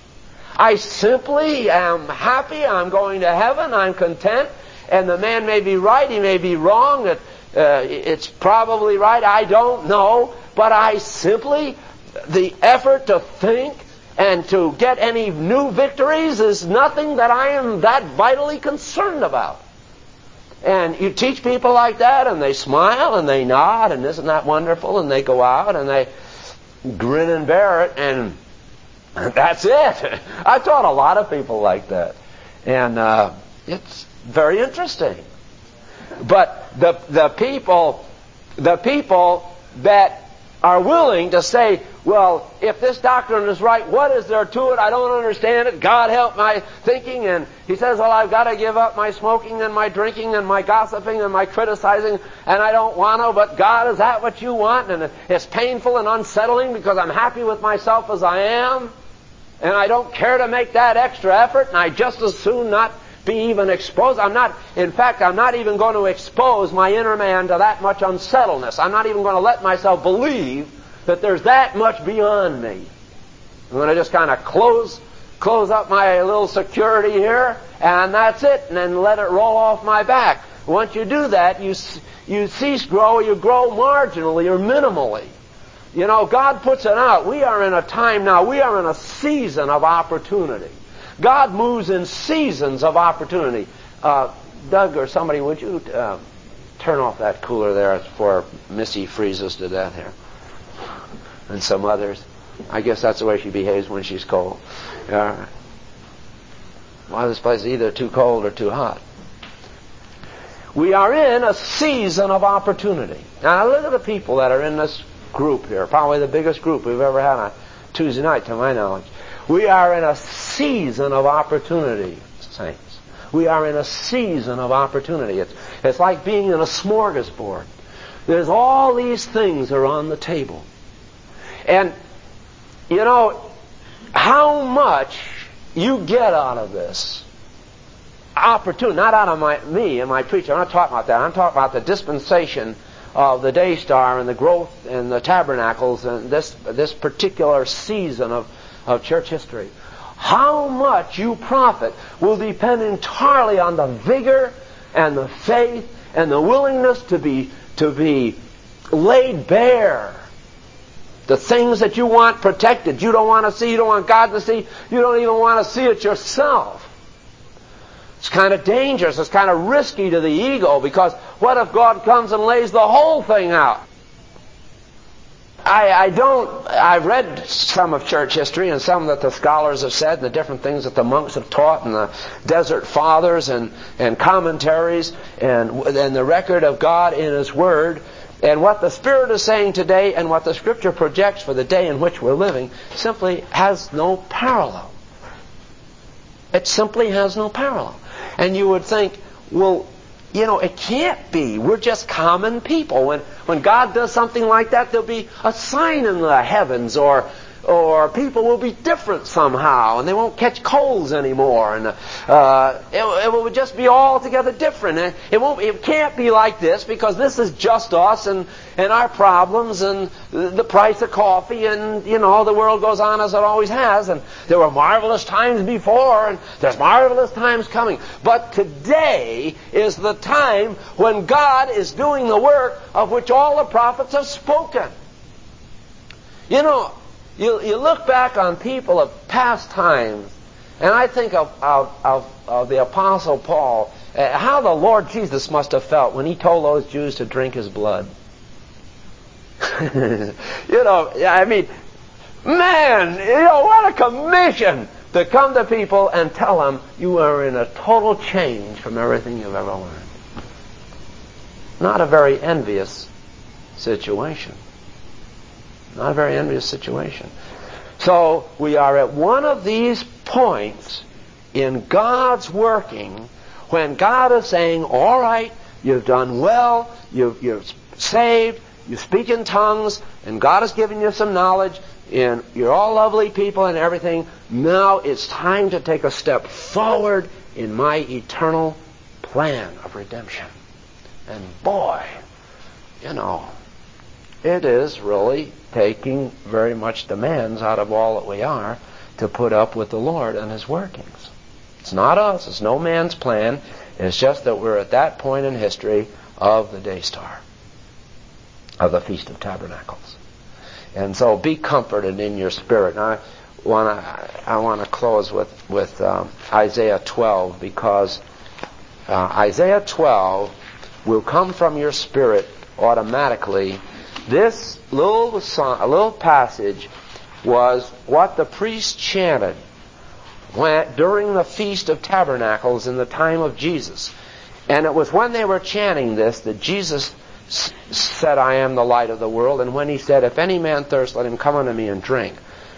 Speaker 1: I simply am happy. I'm going to heaven. I'm content. And the man may be right. He may be wrong. It, uh, it's probably right. I don't know. But I simply, the effort to think and to get any new victories is nothing that I am that vitally concerned about. And you teach people like that, and they smile, and they nod, and isn't that wonderful? And they go out, and they grin and bear it, and that's it. I've taught a lot of people like that. And uh, it's very interesting. But the the people, the people that are willing to say, well, if this doctrine is right, what is there to it? I don't understand it. God help my thinking. And he says, well, I've got to give up my smoking and my drinking and my gossiping and my criticizing, and I don't want to, but God, is that what you want? And it's painful and unsettling because I'm happy with myself as I am, and I don't care to make that extra effort, and I just as soon not be even exposed. I'm not, in fact, I'm not even going to expose my inner man to that much unsettledness. I'm not even going to let myself believe that there's that much beyond me. I'm going to just kind of close close up my little security here, and that's it, and then let it roll off my back. Once you do that, you you cease grow, you grow marginally or minimally. You know, God puts it out. We are in a time now, we are in a season of opportunity. God moves in seasons of opportunity. Uh, Doug or somebody, would you uh, turn off that cooler there before Missy freezes to death here? And some others. I guess that's the way she behaves when she's cold. Uh, well, this place is either too cold or too hot. We are in a season of opportunity. Now look at the people that are in this group here. Probably the biggest group we've ever had on Tuesday night, to my knowledge. We are in a season of opportunity, saints. We are in a season of opportunity. It's, it's like being in a smorgasbord. There's all these things are on the table. And, you know, how much you get out of this opportunity, not out of my, me and my preaching. I'm not talking about that. I'm talking about the dispensation of the Day Star and the growth in the tabernacles and this this particular season of, of church history. How much you profit will depend entirely on the vigor and the faith and the willingness to be to be laid bare. The things that you want protected, you don't want to see, you don't want God to see, you don't even want to see it yourself. It's kind of dangerous, it's kind of risky to the ego, because what if God comes and lays the whole thing out? I, I don't, I've read some of church history and some that the scholars have said and the different things that the monks have taught and the desert fathers and, and commentaries and, and the record of God in His Word. And what the Spirit is saying today and what the Scripture projects for the day in which we're living simply has no parallel. It simply has no parallel. And you would think, well, you know, it can't be. We're just common people. When when God does something like that, there'll be a sign in the heavens, or or people will be different somehow, and they won't catch colds anymore, and uh, it, it will just be altogether different. And it won't. It can't be like this, because this is just us and and our problems and the price of coffee, and you know the world goes on as it always has. And there were marvelous times before, and there's marvelous times coming. But today is the time when God is doing the work of which all the prophets have spoken. You know. You, you look back on people of past times, and I think of, of, of, of the Apostle Paul, uh, how the Lord Jesus must have felt when he told those Jews to drink his blood. You know, I mean, man, you know, what a commission to come to people and tell them you are in a total change from everything you've ever learned. Not a very envious situation. Not a very envious situation. So we are at one of these points in God's working when God is saying, all right, you've done well, you've, you're saved, you speak in tongues, and God has given you some knowledge. and you're all lovely people and everything. Now it's time to take a step forward in my eternal plan of redemption. And boy, you know, it is really taking very much demands out of all that we are to put up with the Lord and His workings. It's not us. It's no man's plan. It's just that we're at that point in history of the day star, of the Feast of Tabernacles. And so be comforted in your spirit. And I want to I want to close with, with um, Isaiah twelve, because uh, Isaiah twelve will come from your spirit automatically. This little song, a little passage was what the priests chanted when, during the Feast of Tabernacles in the time of Jesus. And it was when they were chanting this that Jesus s- said, I am the light of the world. And when He said, if any man thirst, let him come unto me and drink.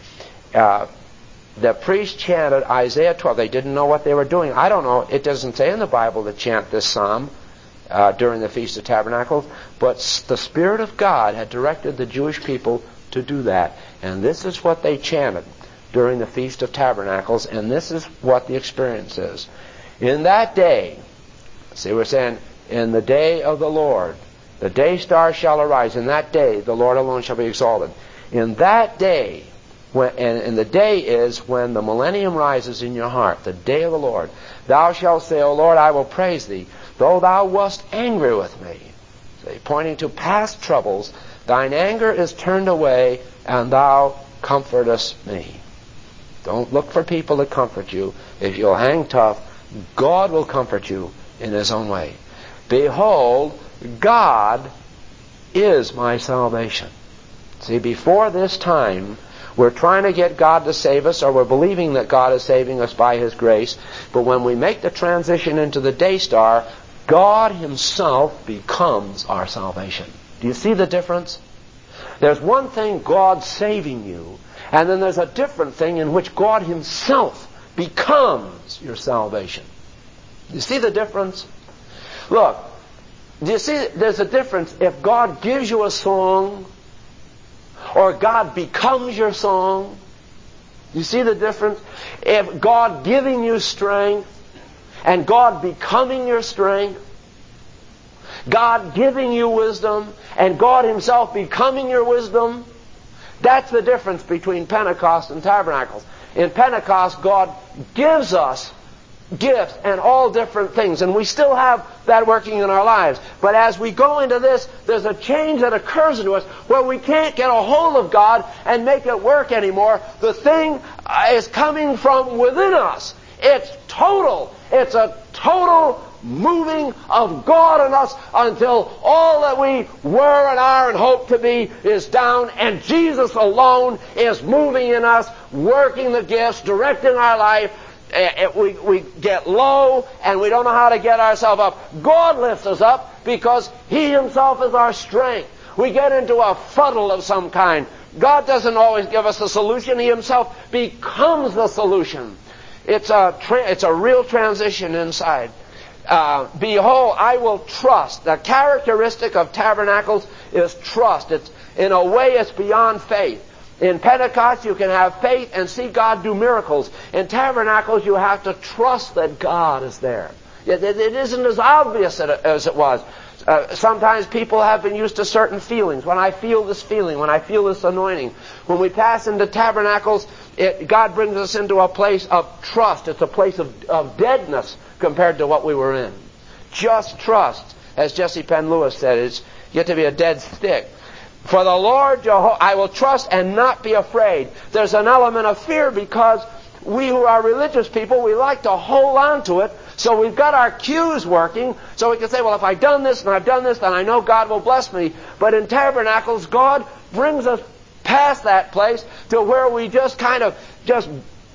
Speaker 1: Uh, the priests chanted Isaiah twelve. They didn't know what they were doing. I don't know. It doesn't say in the Bible to chant this psalm uh, during the Feast of Tabernacles. But the Spirit of God had directed the Jewish people to do that. And this is what they chanted during the Feast of Tabernacles. And this is what the experience is. In that day, see, we're saying, in the day of the Lord, the day star shall arise. In that day, the Lord alone shall be exalted. In that day, when, and, and the day is when the millennium rises in your heart, the day of the Lord. Thou shalt say, O Lord, I will praise Thee, though Thou wast angry with me. See, pointing to past troubles, Thine anger is turned away, and Thou comfortest me. Don't look for people to comfort you. If you'll hang tough, God will comfort you in His own way. Behold, God is my salvation. See, before this time, we're trying to get God to save us, or we're believing that God is saving us by His grace. But when we make the transition into the day star, God Himself becomes our salvation. Do you see the difference? There's one thing, God saving you, and then there's a different thing in which God Himself becomes your salvation. Do you see the difference? Look, do you see there's a difference if God gives you a song or God becomes your song? You see the difference? If God giving you strength and God becoming your strength, God giving you wisdom and God Himself becoming your wisdom, that's the difference between Pentecost and Tabernacles. In Pentecost, God gives us gifts and all different things, and we still have that working in our lives. But as we go into this, there's a change that occurs into us where we can't get a hold of God and make it work anymore. The thing is coming from within us. It's total. It's a total moving of God in us until all that we were and are and hope to be is down, and Jesus alone is moving in us, working the gifts, directing our life. It, we, we get low and we don't know how to get ourselves up. God lifts us up because He Himself is our strength. We get into a fuddle of some kind. God doesn't always give us the solution. He Himself becomes the solution. It's a, tra- it's a real transition inside. Uh, Behold, I will trust. The characteristic of tabernacles is trust. It's, in a way, it's beyond faith. In Pentecost, you can have faith and see God do miracles. In Tabernacles, you have to trust that God is there. It, it, it isn't as obvious as it was. Uh, sometimes people have been used to certain feelings. When I feel this feeling, when I feel this anointing. When we pass into Tabernacles, it, God brings us into a place of trust. It's a place of, of deadness compared to what we were in. Just trust. As Jesse Penn Lewis said, it's, you have to be a dead stick. For the Lord Jehovah, I will trust and not be afraid. There's an element of fear because we who are religious people, we like to hold on to it. So we've got our cues working. So we can say, well, if I've done this and I've done this, then I know God will bless me. But in Tabernacles, God brings us past that place to where we just kind of just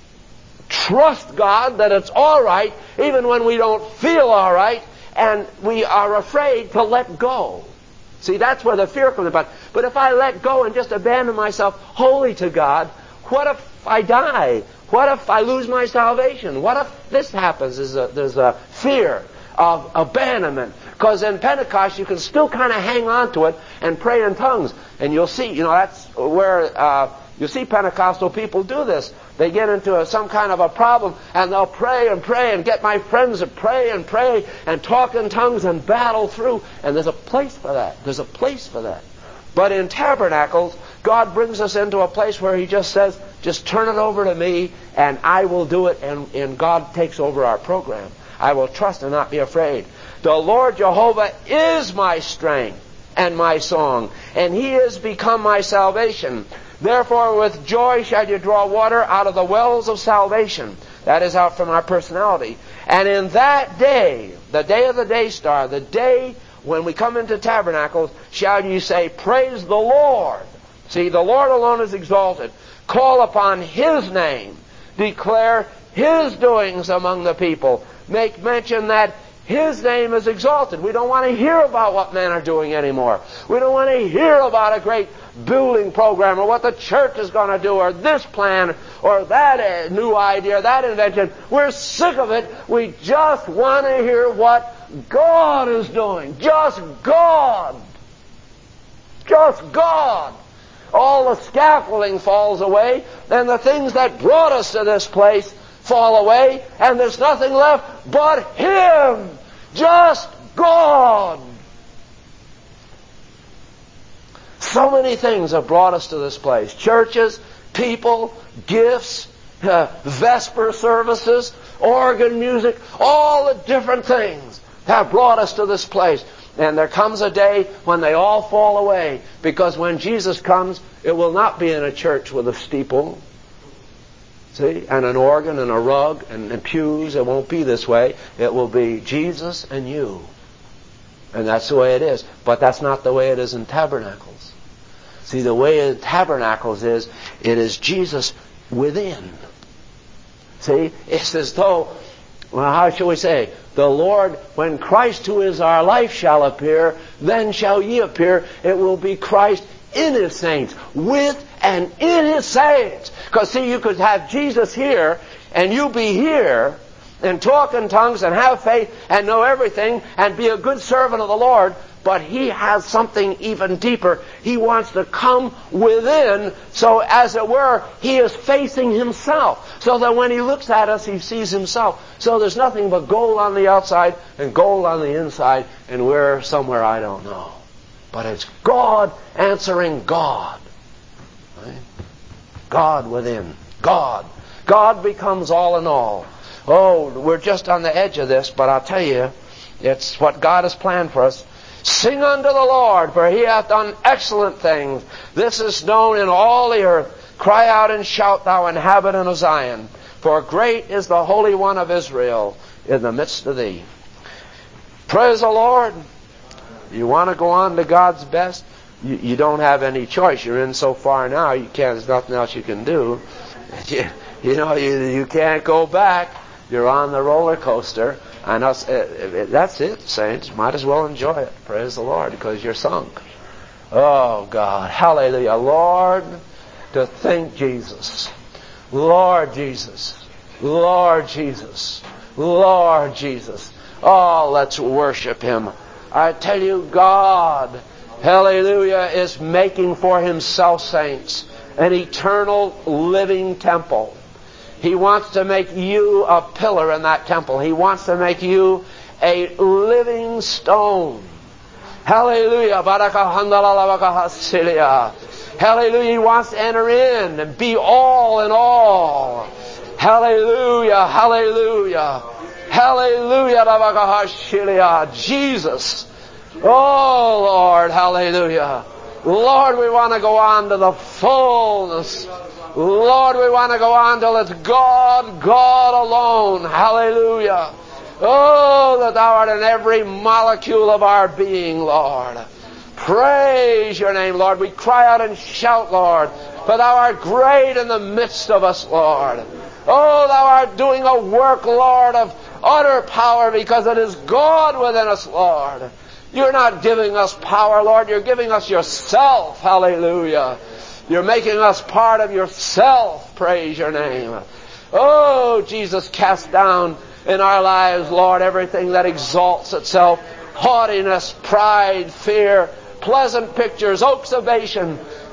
Speaker 1: trust God that it's all right, even when we don't feel all right, and we are afraid to let go. See, that's where the fear comes about. But if I let go and just abandon myself wholly to God, what if I die? What if I lose my salvation? What if this happens? There's a, there's a fear of abandonment. Because in Pentecost, you can still kind of hang on to it and pray in tongues. And you'll see, you know, that's where uh, You see Pentecostal people do this. They get into a, some kind of a problem, and they'll pray and pray and get my friends to pray and pray and talk in tongues and battle through. And there's a place for that. There's a place for that. But in Tabernacles, God brings us into a place where He just says, just turn it over to me, and I will do it, and, and God takes over our program. I will trust and not be afraid. The Lord Jehovah is my strength and my song, and He is become my salvation. Therefore with joy shall you draw water out of the wells of salvation. That is out from our personality. And in that day, the day of the day star, the day when we come into Tabernacles, shall you say, praise the Lord. See, the Lord alone is exalted. Call upon His name. Declare His doings among the people. Make mention that His name is exalted. We don't want to hear about what men are doing anymore. We don't want to hear about a great building program or what the church is going to do or this plan or that new idea, that invention. We're sick of it. We just want to hear what God is doing. Just God. Just God. All the scaffolding falls away, and the things that brought us to this place fall away, and there's nothing left but Him. Just God. So many things have brought us to this place. Churches, people, gifts, uh, Vesper services, organ music, all the different things have brought us to this place. And there comes a day when they all fall away, because when Jesus comes, it will not be in a church with a steeple, see, and an organ and a rug and, and pews. It won't be this way. It will be Jesus and you. And that's the way it is. But that's not the way it is in Tabernacles. See, the way in Tabernacles is, it is Jesus within. See, it's as though, well, how shall we say, the Lord, when Christ who is our life shall appear, then shall ye appear. It will be Christ in His saints, with and in His saints. Because see, you could have Jesus here, and you be here, and talk in tongues, and have faith, and know everything, and be a good servant of the Lord, but He has something even deeper. He wants to come within, so as it were, He is facing Himself, so that when He looks at us, He sees Himself. So there's nothing but gold on the outside and gold on the inside, and we're somewhere I don't know. But it's God answering God. Right? God within. God. God becomes all in all. Oh, we're just on the edge of this, but I'll tell you, it's what God has planned for us. Sing unto the Lord, for He hath done excellent things. This is known in all the earth. Cry out and shout, thou inhabitant of Zion, for great is the Holy One of Israel in the midst of thee. Praise the Lord. You want to go on to God's best? You, you don't have any choice. You're in so far now, you can't. There's nothing else you can do. You, you know, you, you can't go back. You're on the roller coaster. And us, uh, that's it, saints. Might as well enjoy it. Praise the Lord, because you're sunk. Oh, God. Hallelujah. Lord, to think Jesus. Lord Jesus. Lord Jesus. Lord Jesus. Oh, let's worship Him. I tell you, God, hallelujah, is making for Himself, saints, an eternal living temple. He wants to make you a pillar in that temple. He wants to make you a living stone. Hallelujah. Hallelujah. He wants to enter in and be all in all. Hallelujah. Hallelujah. Hallelujah. Jesus. Oh, Lord. Hallelujah. Lord, we want to go on to the fullness. Lord, we want to go on till it's God, God alone. Hallelujah. Oh, that Thou art in every molecule of our being, Lord. Praise Your name, Lord. We cry out and shout, Lord, for Thou art great in the midst of us, Lord. Oh, Thou art doing a work, Lord, of utter power, because it is God within us, Lord. You're not giving us power, Lord. You're giving us Yourself. Hallelujah. You're making us part of Yourself. Praise Your name. Oh, Jesus, cast down in our lives, Lord, everything that exalts itself. Haughtiness, pride, fear, pleasant pictures, observation.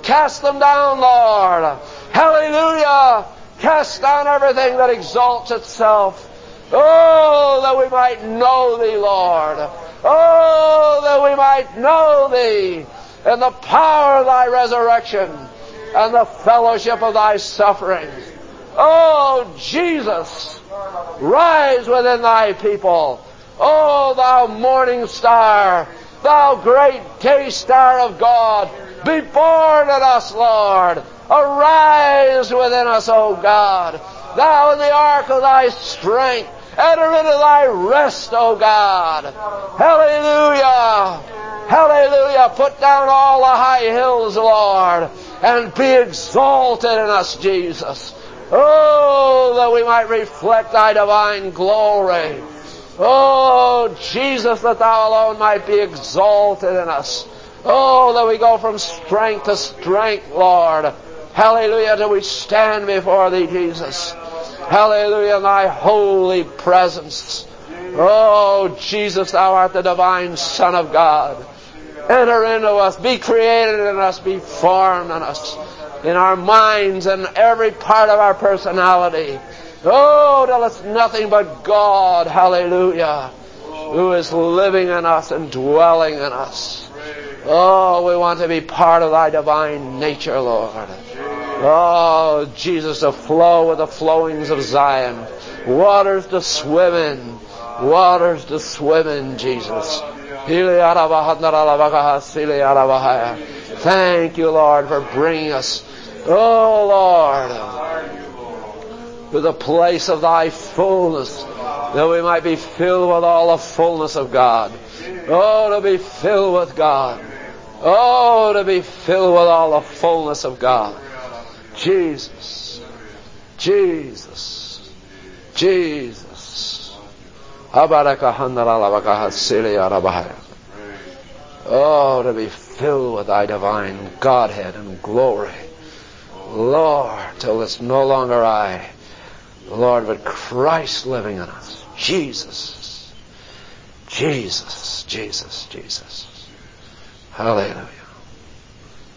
Speaker 1: Cast them down, Lord. Hallelujah. Cast down everything that exalts itself. Oh, that we might know Thee, Lord. Oh, that we might know Thee and the power of Thy resurrection and the fellowship of Thy sufferings. Oh, Jesus, rise within Thy people. Oh, Thou morning star, Thou great day star of God, be born in us, Lord. Arise within us, O God. Thou in the ark of Thy strength, enter into Thy rest, O God. Hallelujah. Hallelujah. Put down all the high hills, Lord, and be exalted in us, Jesus. Oh, that we might reflect Thy divine glory. Oh, Jesus, that Thou alone might be exalted in us. Oh, that we go from strength to strength, Lord. Hallelujah, till we stand before Thee, Jesus. Hallelujah, in Thy holy presence. Oh, Jesus, Thou art the divine Son of God. Enter into us, be created in us, be formed in us, in our minds and every part of our personality. Oh, till it's nothing but God, hallelujah, who is living in us and dwelling in us. Oh, we want to be part of Thy divine nature, Lord. Oh, Jesus, to flow with the flowings of Zion. Waters to swim in. Waters to swim in, Jesus. Thank You, Lord, for bringing us, oh, Lord, to the place of Thy fullness, that we might be filled with all the fullness of God. Oh, to be filled with God. Oh, to be filled with all the fullness of God. Jesus, Jesus, Jesus. Oh, to be filled with Thy divine Godhead and glory. Lord, till it's no longer I, Lord, but Christ living in us. Jesus, Jesus, Jesus, Jesus. Hallelujah.